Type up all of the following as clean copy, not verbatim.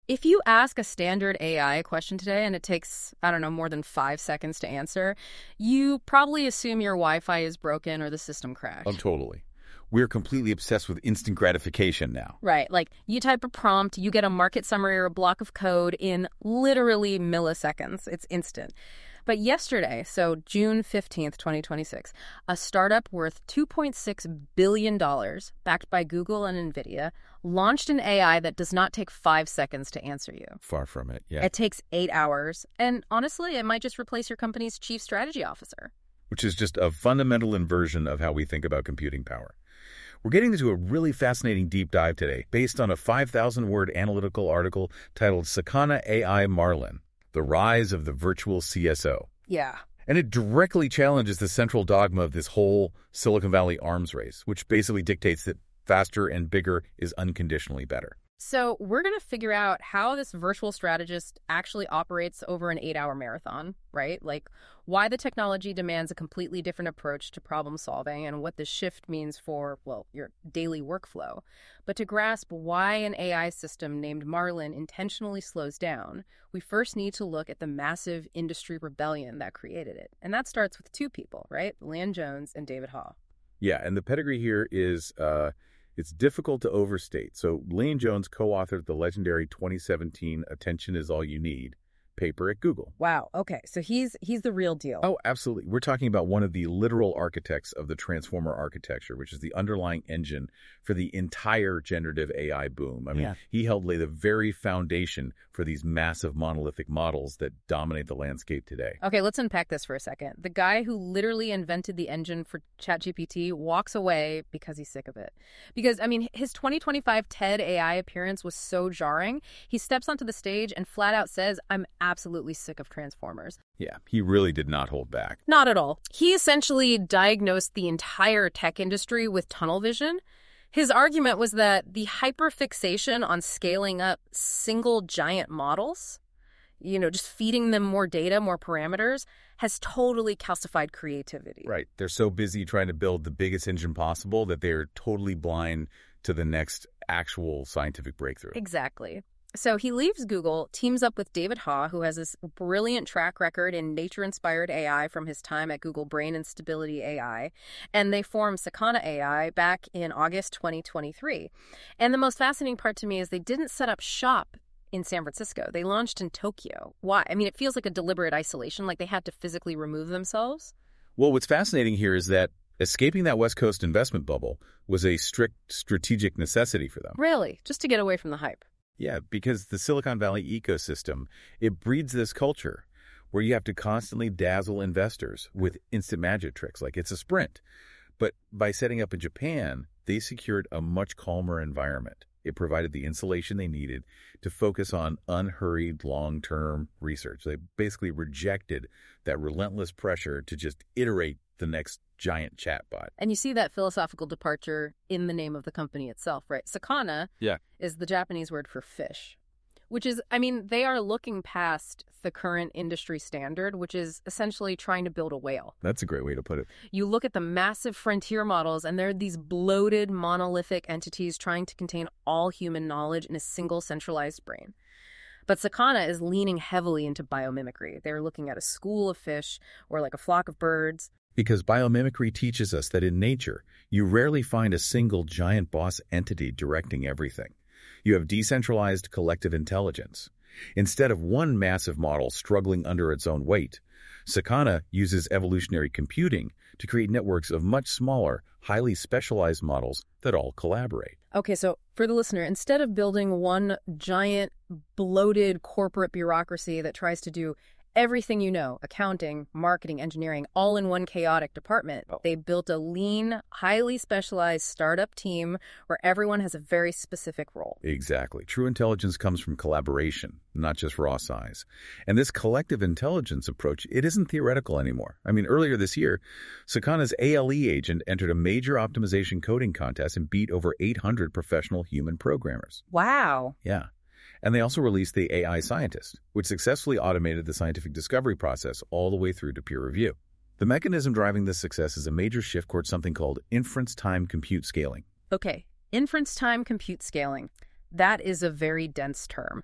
If you ask a standard AI question today and it takes, I don't know, more than 5 seconds to answer, you probably assume your Wi-Fi is broken or the system crashed. Oh, totally. We're completely obsessed with instant gratification now. Right, like you type a prompt, you get a market summary or a block of code in literally milliseconds. It's instant. But yesterday, so June 15th, 2026, a startup worth $2.6 billion, backed by Google and NVIDIA, launched an AI that does not take 5 seconds to answer you. Far from it, yeah. It takes 8 hours, and honestly, it might just replace your company's chief strategy officer. Which is just a fundamental inversion of how we think about computing power. We're getting into a really fascinating deep dive today, based on a 5,000-word analytical article titled Sakana AI Marlin: The Rise of the Virtual CSO. Yeah. And it directly challenges the central dogma of this whole Silicon Valley arms race, which basically dictates that faster and bigger is unconditionally better. So we're going to figure out how this virtual strategist actually operates over an 8-hour marathon, right? Like why the technology demands a completely different approach to problem solving and what the shift means for, well, your daily workflow. But to grasp why an AI system named Marlin intentionally slows down, we first need to look at the massive industry rebellion that created it. And that starts with two people, right? Lan Jones and David Haw. Yeah, and the pedigree here is... It's difficult to overstate. So Lan Jones co-authored the legendary 2017 Attention is All You Need paper at Google. Wow. Okay. So he's the real deal. Oh, absolutely. We're talking about one of the literal architects of the transformer architecture, which is the underlying engine for the entire generative AI boom. I mean, he helped lay the very foundation for these massive monolithic models that dominate the landscape today. Okay, let's unpack this for a second. The guy who literally invented the engine for ChatGPT walks away because he's sick of it. Because, I mean, his 2025 TED AI appearance was so jarring. He steps onto the stage and flat out says, "I'm absolutely sick of transformers." Yeah, he really did not hold back. Not at all. He essentially diagnosed the entire tech industry with tunnel vision. His argument was that the hyperfixation on scaling up single giant models, just feeding them more data, more parameters, has totally calcified creativity. Right. They're so busy trying to build the biggest engine possible that they're totally blind to the next actual scientific breakthrough. Exactly. So he leaves Google, teams up with David Haw, who has this brilliant track record in nature-inspired AI from his time at Google Brain and Stability AI, and they form Sakana AI back in August 2023. And the most fascinating part to me is they didn't set up shop in San Francisco. They launched in Tokyo. Why? I mean, it feels like a deliberate isolation, like they had to physically remove themselves. Well, what's fascinating here is that escaping that West Coast investment bubble was a strict strategic necessity for them. Really? Just to get away from the hype. Yeah, because the Silicon Valley ecosystem, it breeds this culture where you have to constantly dazzle investors with instant magic tricks, like it's a sprint. But by setting up in Japan, they secured a much calmer environment. It provided the insulation they needed to focus on unhurried long-term research. They basically rejected that relentless pressure to just iterate the next giant chatbot. And you see that philosophical departure in the name of the company itself, right? Sakana is the Japanese word for fish, which is, I mean, they are looking past the current industry standard, which is essentially trying to build a whale. That's a great way to put it. You look at the massive frontier models, and they're these bloated, monolithic entities trying to contain all human knowledge in a single centralized brain. But Sakana is leaning heavily into biomimicry. They're looking at a school of fish or like a flock of birds. Because biomimicry teaches us that in nature, you rarely find a single giant boss entity directing everything. You have decentralized collective intelligence. Instead of one massive model struggling under its own weight, Sakana uses evolutionary computing to create networks of much smaller, highly specialized models that all collaborate. Okay, so for the listener, instead of building one giant, bloated corporate bureaucracy that tries to do everything accounting, marketing, engineering, all in one chaotic department. They built a lean, highly specialized startup team where everyone has a very specific role. Exactly. True intelligence comes from collaboration, not just raw size. And this collective intelligence approach, it isn't theoretical anymore. I mean, earlier this year, Sakana's ALE agent entered a major optimization coding contest and beat over 800 professional human programmers. Wow. Yeah. And they also released the AI Scientist, which successfully automated the scientific discovery process all the way through to peer review. The mechanism driving this success is a major shift towards something called inference time compute scaling. Okay, inference time compute scaling. That is a very dense term.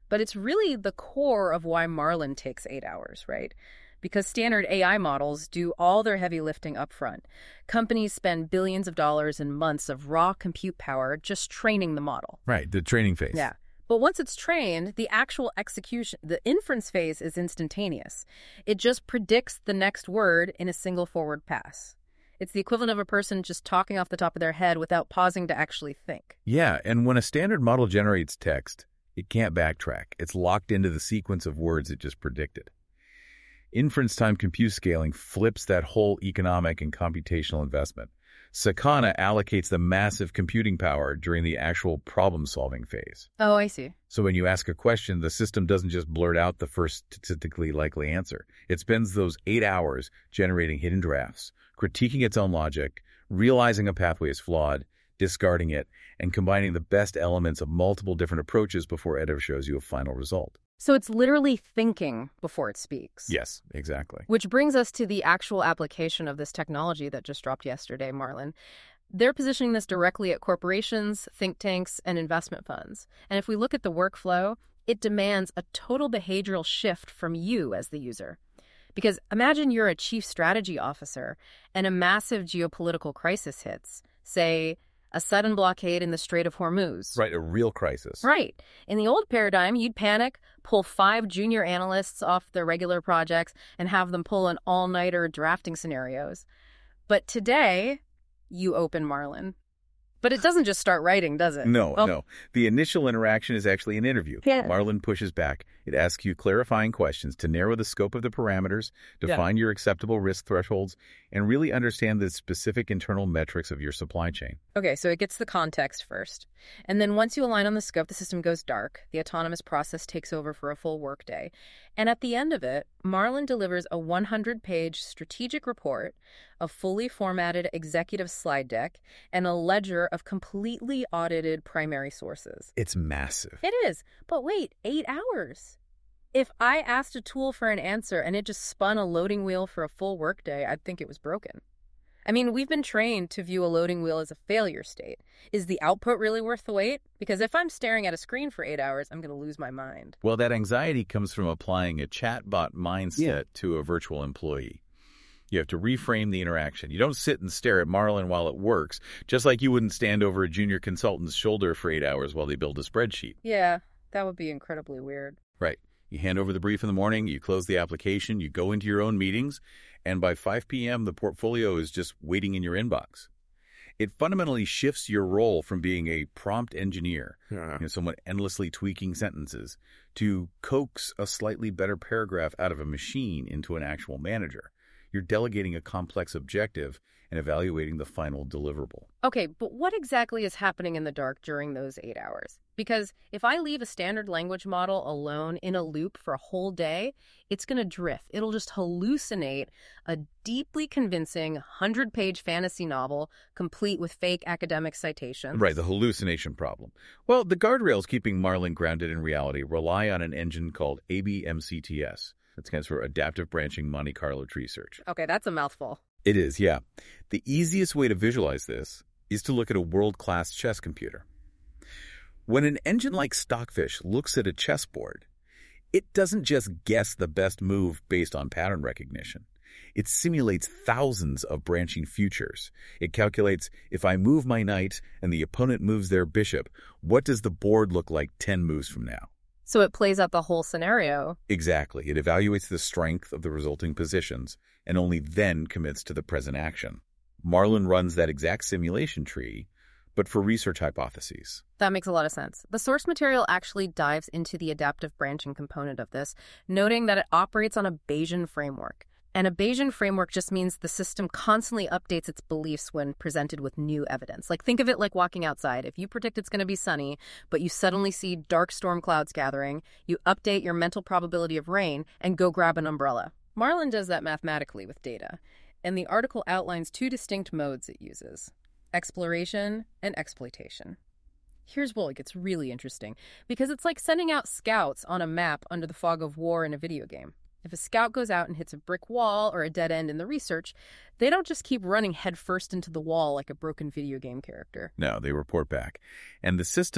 But it's really the core of why Marlin takes 8 hours, right? Because standard AI models do all their heavy lifting up front. Companies spend billions of dollars and months of raw compute power just training the model. Right, the training phase. Yeah. But once it's trained, the actual execution, the inference phase is instantaneous. It just predicts the next word in a single forward pass. It's the equivalent of a person just talking off the top of their head without pausing to actually think. Yeah, and when a standard model generates text, it can't backtrack. It's locked into the sequence of words it just predicted. Inference time compute scaling flips that whole economic and computational investment. Sakana allocates the massive computing power during the actual problem-solving phase. Oh, I see. So when you ask a question, the system doesn't just blurt out the first statistically likely answer. It spends those 8 hours generating hidden drafts, critiquing its own logic, realizing a pathway is flawed, discarding it, and combining the best elements of multiple different approaches before it ever shows you a final result. So it's literally thinking before it speaks. Yes, exactly. Which brings us to the actual application of this technology that just dropped yesterday, Marlin. They're positioning this directly at corporations, think tanks, and investment funds. And if we look at the workflow, it demands a total behavioral shift from you as the user. Because imagine you're a chief strategy officer and a massive geopolitical crisis hits, say, a sudden blockade in the Strait of Hormuz. Right, a real crisis. Right. In the old paradigm, you'd panic, pull 5 junior analysts off their regular projects, and have them pull an all-nighter drafting scenarios. But today, you open Marlin. But it doesn't just start writing, does it? No. The initial interaction is actually an interview. Yeah. Marlin pushes back. It asks you clarifying questions to narrow the scope of the parameters, define your acceptable risk thresholds, and really understand the specific internal metrics of your supply chain. Okay, so it gets the context first. And then once you align on the scope, the system goes dark. The autonomous process takes over for a full workday. And at the end of it, Marlin delivers a 100-page strategic report, a fully formatted executive slide deck, and a ledger of completely audited primary sources. It's massive. It is. But wait, 8 hours. If I asked a tool for an answer and it just spun a loading wheel for a full workday, I'd think it was broken. I mean, we've been trained to view a loading wheel as a failure state. Is the output really worth the wait? Because if I'm staring at a screen for 8 hours, I'm going to lose my mind. Well, that anxiety comes from applying a chatbot mindset to a virtual employee. You have to reframe the interaction. You don't sit and stare at Marlin while it works, just like you wouldn't stand over a junior consultant's shoulder for 8 hours while they build a spreadsheet. Yeah, that would be incredibly weird. Right. You hand over the brief in the morning, you close the application, you go into your own meetings, and by 5 p.m., the portfolio is just waiting in your inbox. It fundamentally shifts your role from being a prompt engineer, someone endlessly tweaking sentences, to coax a slightly better paragraph out of a machine into an actual manager. You're delegating a complex objective and evaluating the final deliverable. Okay, but what exactly is happening in the dark during those 8 hours? Because if I leave a standard language model alone in a loop for a whole day, it's going to drift. It'll just hallucinate a deeply convincing 100-page fantasy novel complete with fake academic citations. Right, the hallucination problem. Well, the guardrails keeping Marlin grounded in reality rely on an engine called ABMCTS. That stands for Adaptive Branching Monte Carlo Tree Search. Okay, that's a mouthful. It is, yeah. The easiest way to visualize this is to look at a world-class chess computer. When an engine like Stockfish looks at a chessboard, it doesn't just guess the best move based on pattern recognition. It simulates thousands of branching futures. It calculates, if I move my knight and the opponent moves their bishop, what does the board look like 10 moves from now? So it plays out the whole scenario. Exactly. It evaluates the strength of the resulting positions and only then commits to the present action. Marlin runs that exact simulation tree, but for research hypotheses. That makes a lot of sense. The source material actually dives into the adaptive branching component of this, noting that it operates on a Bayesian framework. And a Bayesian framework just means the system constantly updates its beliefs when presented with new evidence. Like, think of it like walking outside. If you predict it's going to be sunny, but you suddenly see dark storm clouds gathering, you update your mental probability of rain and go grab an umbrella. Marlin does that mathematically with data, and the article outlines 2 distinct modes it uses: exploration and exploitation. Here's where it gets really interesting, because it's like sending out scouts on a map under the fog of war in a video game. If a scout goes out and hits a brick wall or a dead end in the research, they don't just keep running headfirst into the wall like a broken video game character. No, they report back. And the system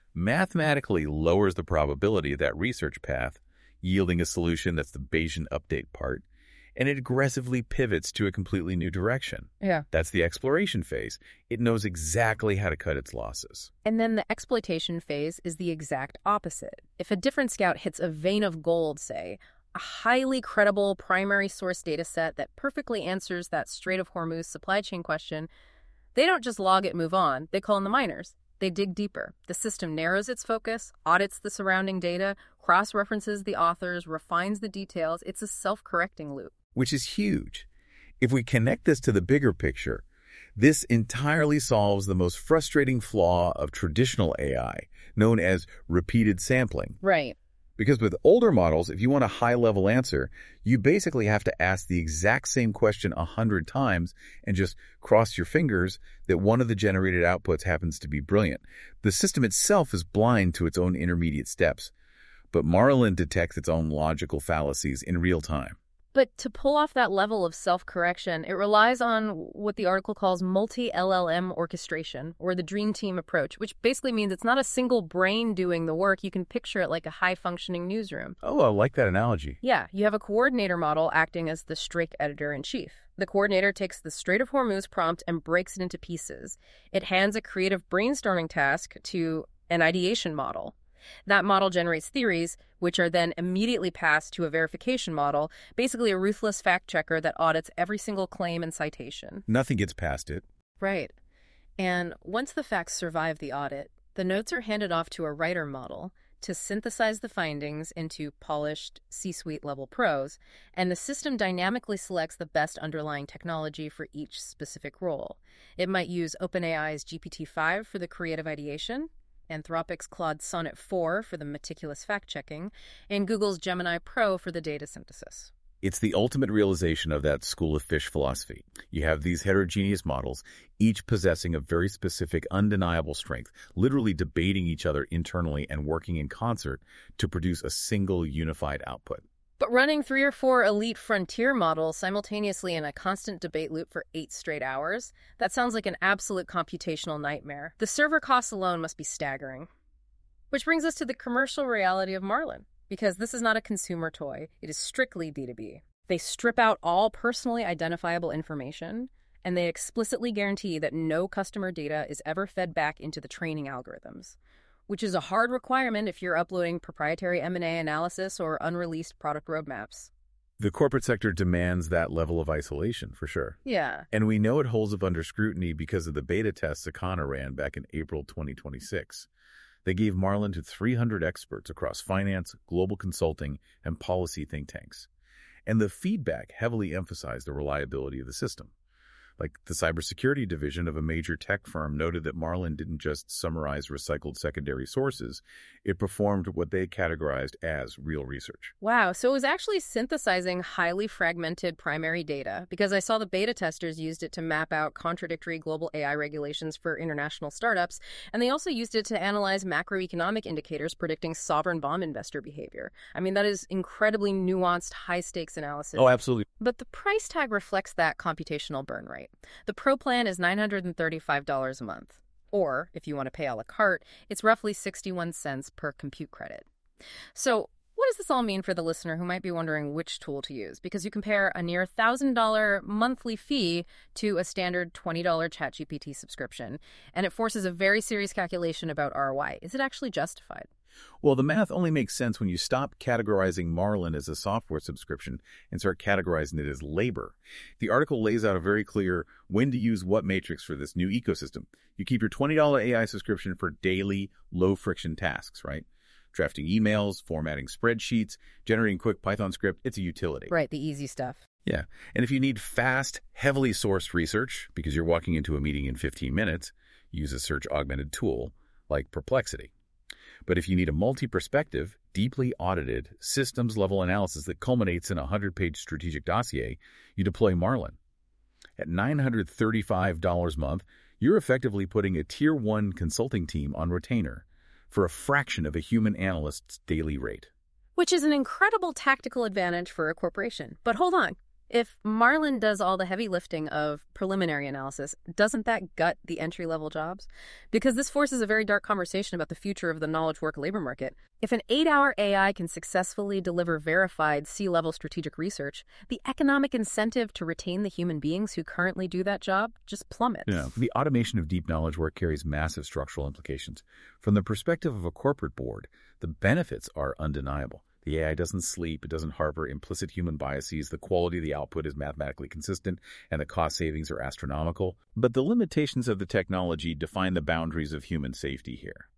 mathematically lowers the probability of that research path, yielding a solution that's the Bayesian update part, and it aggressively pivots to a completely new direction. Yeah. That's the exploration phase. It knows exactly how to cut its losses. And then the exploitation phase is the exact opposite. If a different scout hits a vein of gold, say, a highly credible primary source data set that perfectly answers that Strait of Hormuz supply chain question, they don't just log it and move on. They call in the miners. They dig deeper. The system narrows its focus, audits the surrounding data, cross-references the authors, refines the details. It's a self-correcting loop. Which is huge. If we connect this to the bigger picture, this entirely solves the most frustrating flaw of traditional AI, known as repeated sampling. Right. Because with older models, if you want a high-level answer, you basically have to ask the exact same question 100 times and just cross your fingers that one of the generated outputs happens to be brilliant. The system itself is blind to its own intermediate steps, but Marlin detects its own logical fallacies in real time. But to pull off that level of self-correction, it relies on what the article calls multi-LLM orchestration, or the dream team approach, which basically means it's not a single brain doing the work. You can picture it like a high-functioning newsroom. Oh, I like that analogy. Yeah, you have a coordinator model acting as the Strake editor-in-chief. The coordinator takes the Strait of Hormuz prompt and breaks it into pieces. It hands a creative brainstorming task to an ideation model. That model generates theories, which are then immediately passed to a verification model, basically a ruthless fact-checker that audits every single claim and citation. Nothing gets past it. Right. And once the facts survive the audit, the notes are handed off to a writer model to synthesize the findings into polished C-suite level prose, and the system dynamically selects the best underlying technology for each specific role. It might use OpenAI's GPT-5 for the creative ideation, Anthropic's Claude Sonnet 4 for the meticulous fact-checking, and Google's Gemini Pro for the data synthesis. It's the ultimate realization of that school of fish philosophy. You have these heterogeneous models, each possessing a very specific, undeniable strength, literally debating each other internally and working in concert to produce a single unified output. But running 3 or 4 elite frontier models simultaneously in a constant debate loop for 8 straight hours, that sounds like an absolute computational nightmare. The server costs alone must be staggering. Which brings us to the commercial reality of Marlin, because this is not a consumer toy. It is strictly B2B. They strip out all personally identifiable information, and they explicitly guarantee that no customer data is ever fed back into the training algorithms, which is a hard requirement if you're uploading proprietary M&A analysis or unreleased product roadmaps. The corporate sector demands that level of isolation, for sure. Yeah. And we know it holds up under scrutiny because of the beta tests Sakana ran back in April 2026. They gave Marlin to 300 experts across finance, global consulting, and policy think tanks. And the feedback heavily emphasized the reliability of the system. Like the cybersecurity division of a major tech firm noted that Marlin didn't just summarize recycled secondary sources, it performed what they categorized as real research. Wow, so it was actually synthesizing highly fragmented primary data, because I saw the beta testers used it to map out contradictory global AI regulations for international startups, and they also used it to analyze macroeconomic indicators predicting sovereign bond investor behavior. I mean, that is incredibly nuanced, high-stakes analysis. Oh, absolutely. But the price tag reflects that computational burn rate. The Pro plan is $935 a month. Or, if you want to pay a la carte, it's roughly 61 cents per compute credit. So, what does this all mean for the listener who might be wondering which tool to use? Because you compare a near $1,000 monthly fee to a standard $20 ChatGPT subscription, and it forces a very serious calculation about ROI. Is it actually justified? Well, the math only makes sense when you stop categorizing Marlin as a software subscription and start categorizing it as labor. The article lays out a very clear when to use what matrix for this new ecosystem. You keep your $20 AI subscription for daily, low-friction tasks, right? Drafting emails, formatting spreadsheets, generating quick Python script, it's a utility. Right, the easy stuff. Yeah, and if you need fast, heavily sourced research, because you're walking into a meeting in 15 minutes, use a search-augmented tool like Perplexity. But if you need a multi-perspective, deeply audited, systems-level analysis that culminates in a 100-page strategic dossier, you deploy Marlin. At $935 a month, you're effectively putting a Tier 1 consulting team on retainer for a fraction of a human analyst's daily rate. Which is an incredible tactical advantage for a corporation. But hold on. If Marlin does all the heavy lifting of preliminary analysis, doesn't that gut the entry-level jobs? Because this forces a very dark conversation about the future of the knowledge work labor market. If an 8-hour AI can successfully deliver verified C-level strategic research, the economic incentive to retain the human beings who currently do that job just plummets. Yeah, the automation of deep knowledge work carries massive structural implications. From the perspective of a corporate board, the benefits are undeniable. The AI doesn't sleep, it doesn't harbor implicit human biases, the quality of the output is mathematically consistent, and the cost savings are astronomical. But the limitations of the technology define the boundaries of human safety here.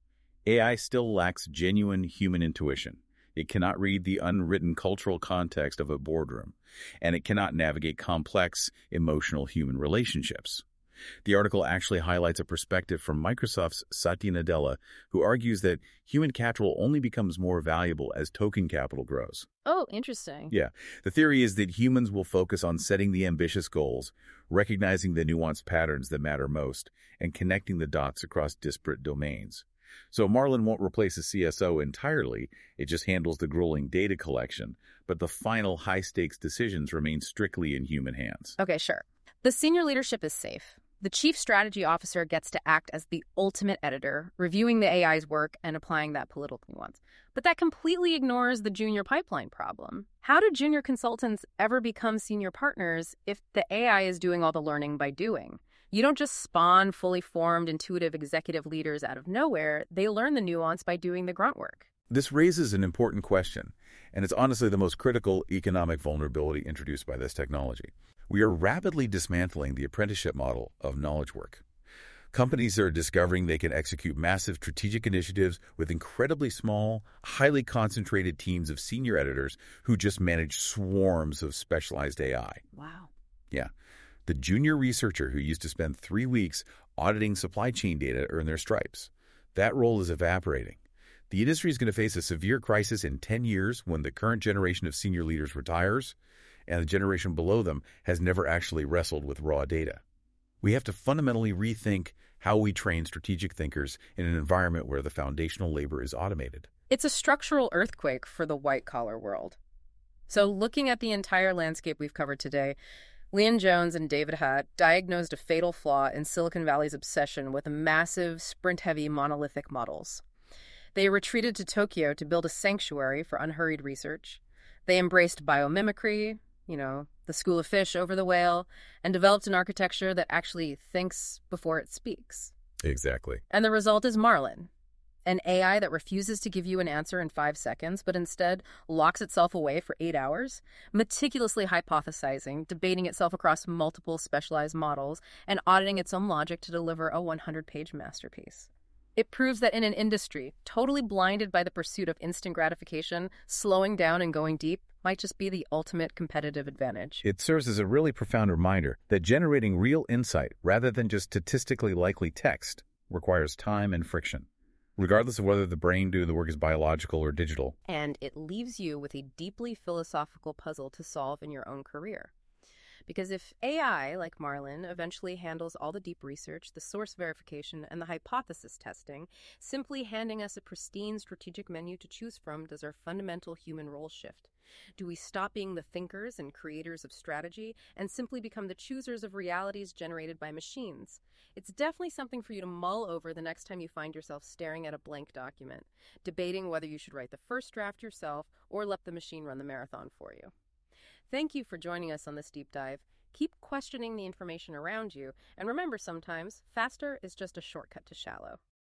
AI still lacks genuine human intuition. It cannot read the unwritten cultural context of a boardroom, and it cannot navigate complex, emotional human relationships. The article actually highlights a perspective from Microsoft's Satya Nadella, who argues that human capital only becomes more valuable as token capital grows. Oh, interesting. Yeah, the theory is that humans will focus on setting the ambitious goals, recognizing the nuanced patterns that matter most, and connecting the dots across disparate domains. So Marlin won't replace a CSO entirely, it just handles the grueling data collection, but the final high-stakes decisions remain strictly in human hands. Okay, sure. The senior leadership is safe. The chief strategy officer gets to act as the ultimate editor, reviewing the AI's work and applying that political nuance. But that completely ignores the junior pipeline problem. How do junior consultants ever become senior partners if the AI is doing all the learning by doing? You don't just spawn fully formed, intuitive executive leaders out of nowhere. They learn the nuance by doing the grunt work. This raises an important question, and it's honestly the most critical economic vulnerability introduced by this technology. We are rapidly dismantling the apprenticeship model of knowledge work. Companies are discovering they can execute massive strategic initiatives with incredibly small, highly concentrated teams of senior editors who just manage swarms of specialized AI. Wow. Yeah. The junior researcher who used to spend 3 weeks auditing supply chain data earn their stripes. That role is evaporating. The industry is going to face a severe crisis in 10 years when the current generation of senior leaders retires, and the generation below them has never actually wrestled with raw data. We have to fundamentally rethink how we train strategic thinkers in an environment where the foundational labor is automated. It's a structural earthquake for the white-collar world. So looking at the entire landscape we've covered today, Leon Jones and David Hatt diagnosed a fatal flaw in Silicon Valley's obsession with massive, sprint-heavy, monolithic models. They retreated to Tokyo to build a sanctuary for unhurried research. They embraced biomimicry, the school of fish over the whale, and developed an architecture that actually thinks before it speaks. Exactly. And the result is Marlin, an AI that refuses to give you an answer in 5 seconds, but instead locks itself away for 8 hours, meticulously hypothesizing, debating itself across multiple specialized models, and auditing its own logic to deliver a 100-page masterpiece. It proves that in an industry totally blinded by the pursuit of instant gratification, slowing down and going deep might just be the ultimate competitive advantage. It serves as a really profound reminder that generating real insight rather than just statistically likely text requires time and friction, regardless of whether the brain doing the work is biological or digital. And it leaves you with a deeply philosophical puzzle to solve in your own career. Because if AI, like Marlin, eventually handles all the deep research, the source verification, and the hypothesis testing, simply handing us a pristine strategic menu to choose from does our fundamental human role shift. Do we stop being the thinkers and creators of strategy and simply become the choosers of realities generated by machines? It's definitely something for you to mull over the next time you find yourself staring at a blank document, debating whether you should write the first draft yourself or let the machine run the marathon for you. Thank you for joining us on this deep dive. Keep questioning the information around you, and remember sometimes, faster is just a shortcut to shallow.